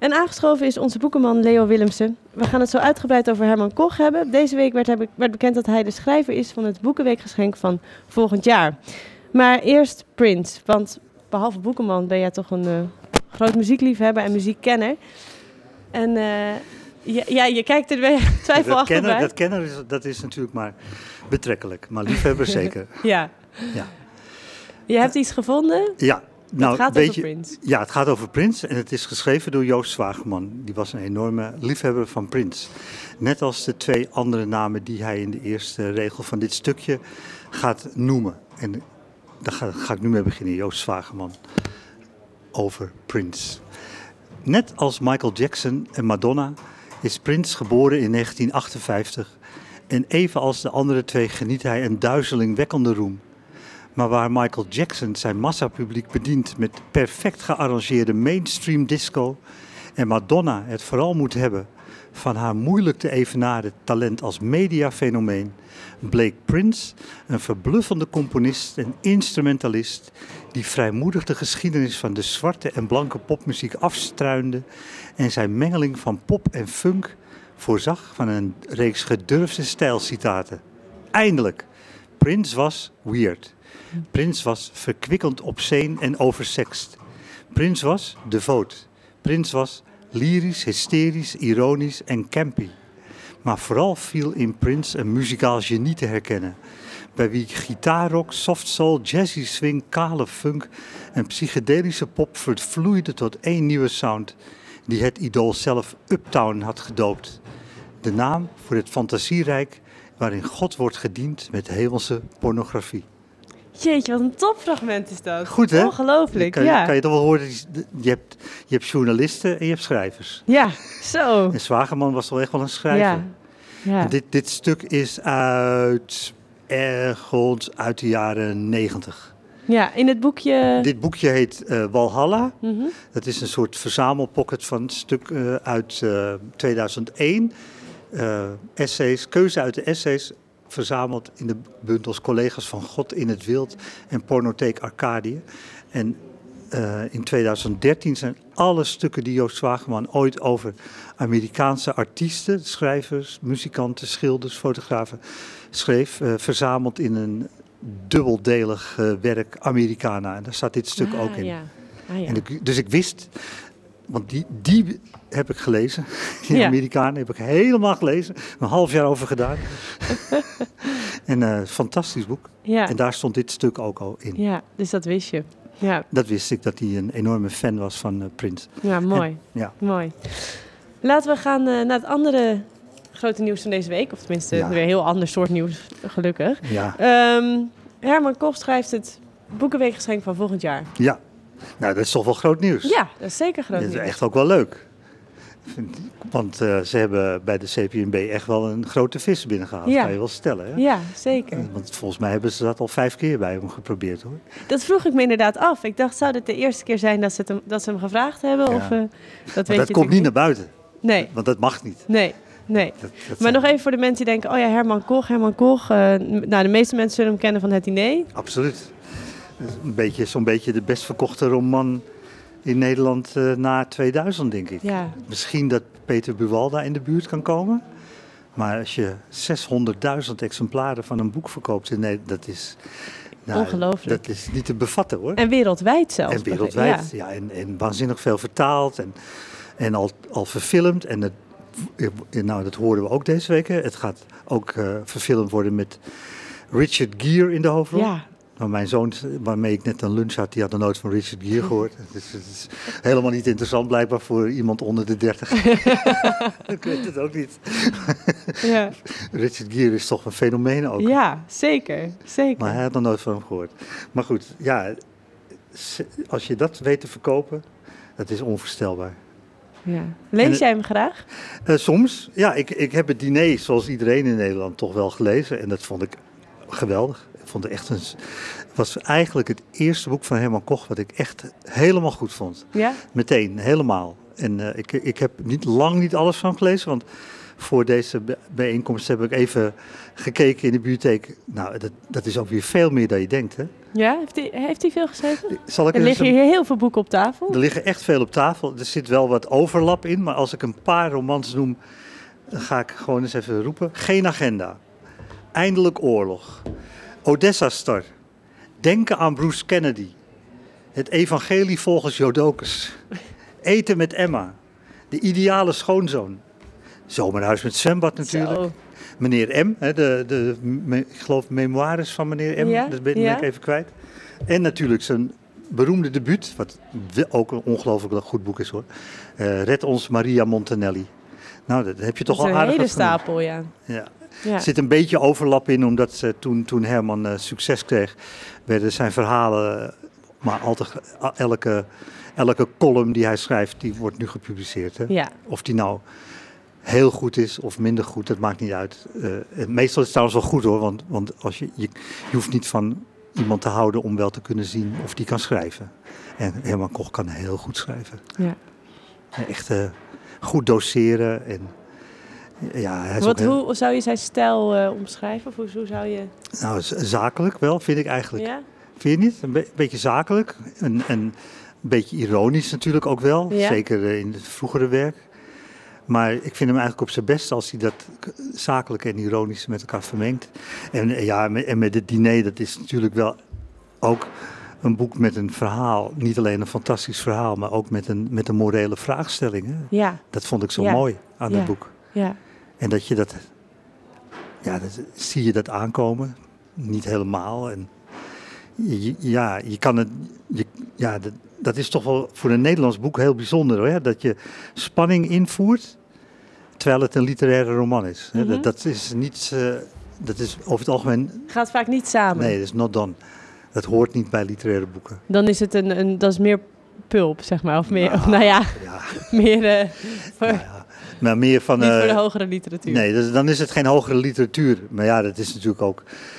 En aangeschoven is onze boekenman Leo Willemsen. We gaan het zo uitgebreid over Herman Koch hebben. Deze week werd bekend dat hij de schrijver is van het Boekenweekgeschenk van volgend jaar. Maar eerst Prince, want behalve boekenman ben jij toch een groot muziekliefhebber en muziekkenner. En je kijkt er twijfelachtig bij. Dat kenner dat is natuurlijk maar betrekkelijk, maar liefhebber zeker. Ja. Je hebt iets gevonden? Ja. Nou, het gaat over Prince. Ja, het gaat over Prince en het is geschreven door Joost Zwageman. Die was een enorme liefhebber van Prince. Net als de 2 andere namen die hij in de eerste regel van dit stukje gaat noemen. En daar ga ik nu mee beginnen, Joost Zwageman, over Prince. Net als Michael Jackson en Madonna is Prince geboren in 1958. En evenals de andere 2 geniet hij een duizelingwekkende roem. Maar waar Michael Jackson zijn massapubliek bedient met perfect gearrangeerde mainstream disco en Madonna het vooral moet hebben van haar moeilijk te evenaren talent als mediafenomeen, bleek Prince een verbluffende componist en instrumentalist die vrijmoedig de geschiedenis van de zwarte en blanke popmuziek afstruinde en zijn mengeling van pop en funk voorzag van een reeks gedurfde stijlcitaten. Eindelijk! Prince was weird. Prince was verkwikkend obscene en oversext. Prince was devoot. Prince was lyrisch, hysterisch, ironisch en campy. Maar vooral viel in Prince een muzikaal genie te herkennen, bij wie gitaarrock, soft soul, jazzy swing, kale funk en psychedelische pop vervloeiden tot één nieuwe sound die het idool zelf Uptown had gedoopt. De naam voor het fantasierijk waarin God wordt gediend met hemelse pornografie. Jeetje, wat een topfragment is dat. Goed, hè? Ongelooflijk, kan je toch wel horen, je hebt journalisten en je hebt schrijvers. Ja, zo. En Zwageman was toch echt wel een schrijver. Ja. En dit stuk is ergens uit de jaren 90. Ja, in het boekje... Dit boekje heet Walhalla. Mm-hmm. Dat is een soort verzamelpocket van een stuk uit 2001. Essays, keuze uit de essays, verzameld in de bundels Collega's van God in het Wild en Pornotheek Arcadië. En in 2013 zijn alle stukken die Joost Zwageman ooit over Amerikaanse artiesten, schrijvers, muzikanten, schilders, fotografen schreef, verzameld in een dubbeldelig werk Americana. En daar staat dit stuk ook in. Ja. En dus ik wist, want die heb ik gelezen, die Amerikanen heb ik helemaal gelezen, een half jaar over gedaan. En fantastisch boek. Ja. En daar stond dit stuk ook al in. Ja, dus dat wist je. Ja. Dat wist ik, dat hij een enorme fan was van Prince. Ja, mooi. Mooi. Laten we gaan naar het andere grote nieuws van deze week. Of tenminste, weer een heel ander soort nieuws, gelukkig. Ja. Herman Koch schrijft het Boekenweekgeschenk van volgend jaar. Ja, nou dat is toch wel groot nieuws. Ja, dat is zeker groot nieuws. Dat is echt ook wel leuk. Want ze hebben bij de CPNB echt wel een grote vis binnengehaald, kan je wel stellen. Hè? Ja, zeker. Want volgens mij hebben ze dat al 5 keer bij hem geprobeerd, hoor. Dat vroeg ik me inderdaad af. Ik dacht, zou dit de eerste keer zijn dat ze hem gevraagd hebben? Ja. Of, dat komt niet naar buiten. Nee. Want dat mag niet. Nee. Maar nog even voor de mensen die denken, oh ja, Herman Koch. De meeste mensen zullen hem kennen van Het Diner. Absoluut. Zo'n beetje de best verkochte roman in Nederland na 2000, denk ik. Ja. Misschien dat Peter Buwalda in de buurt kan komen. Maar als je 600.000 exemplaren van een boek verkoopt in Nederland, dat is... ongelooflijk. Dat is niet te bevatten, hoor. En wereldwijd zelfs. En wereldwijd, en waanzinnig veel vertaald en al verfilmd. En dat horen we ook deze week. Het gaat ook verfilmd worden met Richard Gere in de hoofdrol. Ja. Maar mijn zoon, waarmee ik net een lunch had, die had nog nooit van Richard Gere gehoord. Dus het is helemaal niet interessant blijkbaar voor iemand onder de 30. Ik weet het ook niet. Ja. Richard Gere is toch een fenomeen ook. Ja, zeker. Maar hij had nog nooit van hem gehoord. Maar goed, ja, als je dat weet te verkopen, dat is onvoorstelbaar. Ja. Lees jij hem graag? Soms. Ja, ik heb Het Diner, zoals iedereen in Nederland, toch wel gelezen. En dat vond ik geweldig. Ik vond het was eigenlijk het eerste boek van Herman Koch wat ik echt helemaal goed vond. Ja? Meteen, helemaal. En ik heb lang niet alles van gelezen, want voor deze bijeenkomst heb ik even gekeken in de bibliotheek. Nou, dat is ook weer veel meer dan je denkt, hè? Ja, heeft hij veel geschreven? Er liggen hier heel veel boeken op tafel. Er liggen echt veel op tafel. Er zit wel wat overlap in, maar als ik een paar romans noem, dan ga ik gewoon eens even roepen. Geen agenda. Eindelijk oorlog. Odessa-star. Denken aan Bruce Kennedy. Het evangelie volgens Jodocus. Eten met Emma. De ideale schoonzoon. Zomerhuis met zwembad natuurlijk. Zo. Meneer M, ik geloof memoires van meneer M, Ja, dat ben ik even kwijt. En natuurlijk zijn beroemde debuut, wat ook een ongelooflijk goed boek is hoor. Red ons Maria Montanelli. Nou, dat heb je toch al aardig een hele wat genoemd. stapel, ja. Er zit een beetje overlap in, omdat toen Herman succes kreeg, werden zijn verhalen, maar altijd elke column die hij schrijft, die wordt nu gepubliceerd. Hè? Ja. Of die nou heel goed is of minder goed, dat maakt niet uit. Meestal is het trouwens wel goed hoor, want als je hoeft niet van iemand te houden om wel te kunnen zien of die kan schrijven. En Herman Koch kan heel goed schrijven. Ja. Echt goed doseren en ja, hij is Hoe zou je zijn stijl omschrijven? Of hoe zou je... Nou, zakelijk wel, vind ik eigenlijk. Ja? Vind je niet? Een beetje zakelijk. Een beetje ironisch natuurlijk ook wel. Ja. Zeker in het vroegere werk. Maar ik vind hem eigenlijk op zijn best als hij dat zakelijke en ironische met elkaar vermengt. En met het diner, dat is natuurlijk wel ook een boek met een verhaal. Niet alleen een fantastisch verhaal, maar ook met een morele vraagstelling. Hè? Ja. Dat vond ik zo mooi aan het boek. Ja. En dat zie je dat aankomen. Niet helemaal. En je kan het. Dat is toch wel voor een Nederlands boek heel bijzonder. Hoor, dat je spanning invoert, terwijl het een literaire roman is. Mm-hmm. Dat is niet. Dat is over het algemeen. Gaat vaak niet samen. Nee, dat is not done. Dat hoort niet bij literaire boeken. Dan is het dat is meer pulp, zeg maar. Of meer, meer... Maar meer van, niet voor de hogere literatuur. Nee, dus dan is het geen hogere literatuur. Maar ja, dat is natuurlijk ook...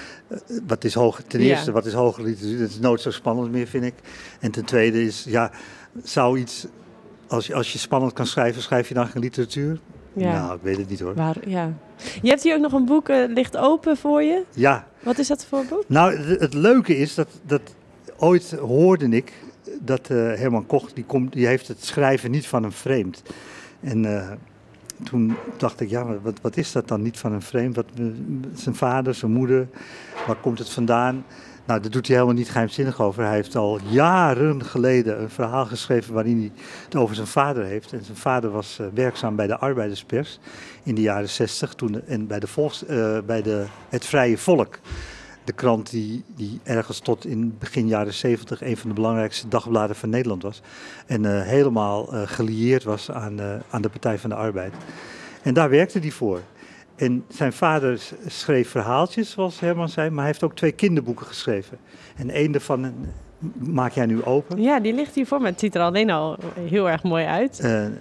Ten eerste, wat is hogere literatuur? Dat is nooit zo spannend meer, vind ik. En ten tweede is, zou iets... Als je spannend kan schrijven, schrijf je dan geen literatuur? Ja. Nou, ik weet het niet hoor. Je hebt hier ook nog een boek, ligt open voor je. Ja. Wat is dat voor een boek? Nou, het leuke is dat ooit hoorde ik dat Herman Koch, die heeft het schrijven niet van een vreemd. En toen dacht ik, wat is dat dan niet van een vreemd? Zijn vader, zijn moeder, waar komt het vandaan? Nou, daar doet hij helemaal niet geheimzinnig over. Hij heeft al jaren geleden een verhaal geschreven waarin hij het over zijn vader heeft. En zijn vader was werkzaam bij de Arbeiderspers in de jaren 60 en bij het Vrije Volk. De krant die ergens tot in begin jaren 70 een van de belangrijkste dagbladen van Nederland was. En helemaal gelieerd was aan de Partij van de Arbeid. En daar werkte hij voor. En zijn vader schreef verhaaltjes, zoals Herman zei, maar hij heeft ook 2 kinderboeken geschreven. En één daarvan maak jij nu open. Ja, die ligt hier voor me. Het ziet er alleen al heel erg mooi uit.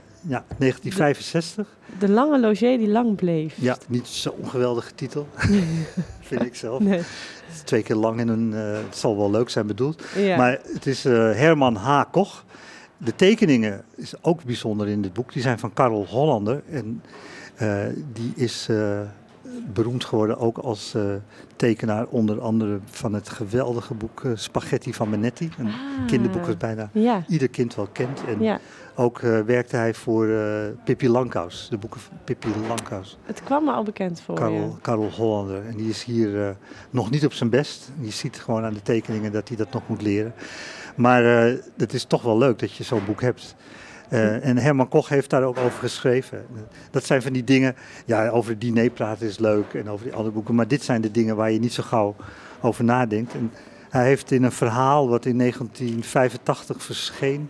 1965. De lange logé die lang bleef. Ja, niet zo'n geweldige titel, vind ik zelf. Nee. Het is 2 keer lang en het zal wel leuk zijn bedoeld. Ja. Maar het is Herman H. Koch. De tekeningen is ook bijzonder in dit boek. Die zijn van Karel Hollander en die is beroemd geworden ook als tekenaar onder andere van het geweldige boek Spaghetti van Manetti. Een kinderboek dat bijna ieder kind wel kent. En ook werkte hij voor Pippi Langkous, de boeken van Pippi Langkous. Het kwam me al bekend voor. Karel Hollander. En die is hier nog niet op zijn best. Je ziet gewoon aan de tekeningen dat hij dat nog moet leren. Maar het is toch wel leuk dat je zo'n boek hebt. En Herman Koch heeft daar ook over geschreven. Dat zijn van die dingen, over het diner praten is leuk en over die andere boeken. Maar dit zijn de dingen waar je niet zo gauw over nadenkt. En hij heeft in een verhaal wat in 1985 verscheen,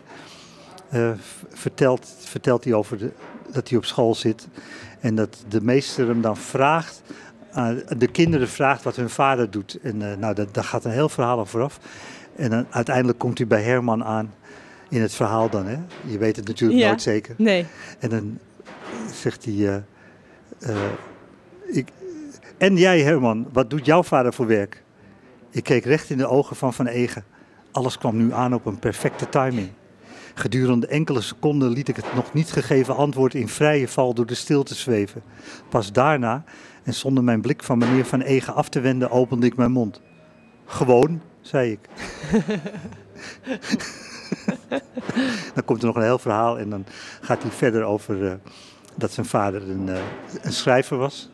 vertelt hij over dat hij op school zit. En dat de meester hem dan vraagt, de kinderen vraagt wat hun vader doet. En daar gaat een heel verhaal aan vooraf. En dan uiteindelijk komt hij bij Herman aan. In het verhaal dan, hè? Je weet het natuurlijk nooit zeker. Nee. En dan zegt hij... En jij, Herman, wat doet jouw vader voor werk? Ik keek recht in de ogen van Egen. Alles kwam nu aan op een perfecte timing. Gedurende enkele seconden liet ik het nog niet gegeven antwoord in vrije val door de stilte zweven. Pas daarna, en zonder mijn blik van meneer Van Egen af te wenden, opende ik mijn mond. Gewoon, zei ik. Dan komt er nog een heel verhaal en dan gaat hij verder over dat zijn vader een schrijver was.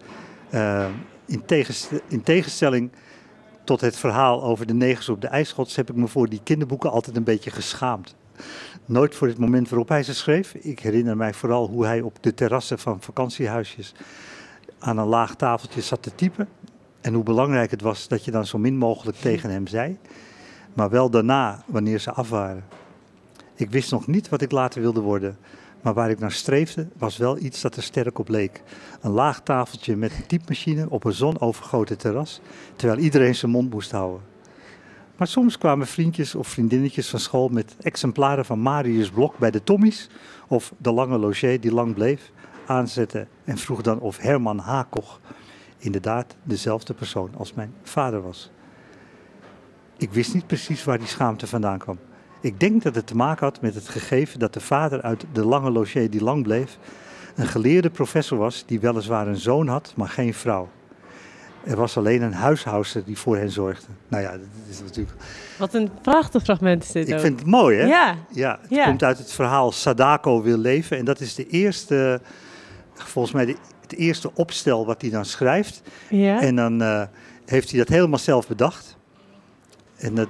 In tegenstelling tot het verhaal over de negers op de ijsschots heb ik me voor die kinderboeken altijd een beetje geschaamd. Nooit voor het moment waarop hij ze schreef. Ik herinner mij vooral hoe hij op de terrassen van vakantiehuisjes aan een laag tafeltje zat te typen. En hoe belangrijk het was dat je dan zo min mogelijk tegen hem zei. Maar wel daarna, wanneer ze af waren. Ik wist nog niet wat ik later wilde worden. Maar waar ik naar streefde, was wel iets dat er sterk op leek. Een laag tafeltje met een typemachine op een zonovergoten terras, terwijl iedereen zijn mond moest houden. Maar soms kwamen vriendjes of vriendinnetjes van school met exemplaren van Marius Blok bij de Tommies, of de lange logé die lang bleef, aanzetten en vroeg dan of Herman Hakoch inderdaad dezelfde persoon als mijn vader was. Ik wist niet precies waar die schaamte vandaan kwam. Ik denk dat het te maken had met het gegeven dat de vader uit de lange logé die lang bleef een geleerde professor was die weliswaar een zoon had, maar geen vrouw. Er was alleen een huishoudster die voor hen zorgde. Nou ja, dat is natuurlijk... Wat een prachtig fragment is dit Ik ook. vind het mooi, hè? Ja. Ja, het Ja. komt uit het verhaal Sadako wil leven. En dat is de eerste, volgens mij het eerste opstel wat hij dan schrijft. Ja. En dan heeft hij dat helemaal zelf bedacht. En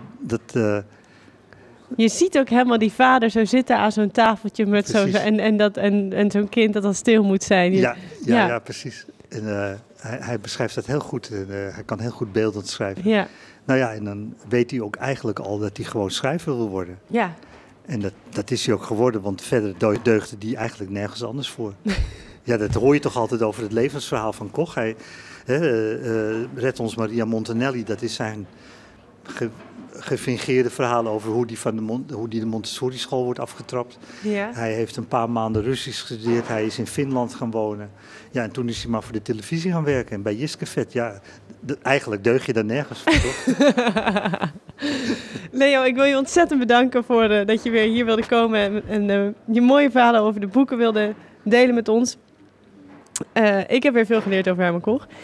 Je ziet ook helemaal die vader zo zitten aan zo'n tafeltje met Precies. en zo'n kind dat dan stil moet zijn. Ja, precies. En hij beschrijft dat heel goed. En, hij kan heel goed beeldend schrijven. Ja. Nou ja, en dan weet hij ook eigenlijk al dat hij gewoon schrijver wil worden. Ja. En dat is hij ook geworden, want verder deugde die eigenlijk nergens anders voor. Ja, dat hoor je toch altijd over het levensverhaal van Koch. Hij, Red ons Maria Montanelli, dat is zijn gefingeerde verhaal over hoe die de Montessori school wordt afgetrapt. Ja. Hij heeft een paar maanden Russisch gestudeerd, hij is in Finland gaan wonen. Ja, en toen is hij maar voor de televisie gaan werken. En bij Jiskevet, ja, eigenlijk deug je daar nergens voor, toch? Leo, ik wil je ontzettend bedanken voor dat je weer hier wilde komen en je mooie verhalen over de boeken wilde delen met ons. Ik heb weer veel geleerd over Herman Koch.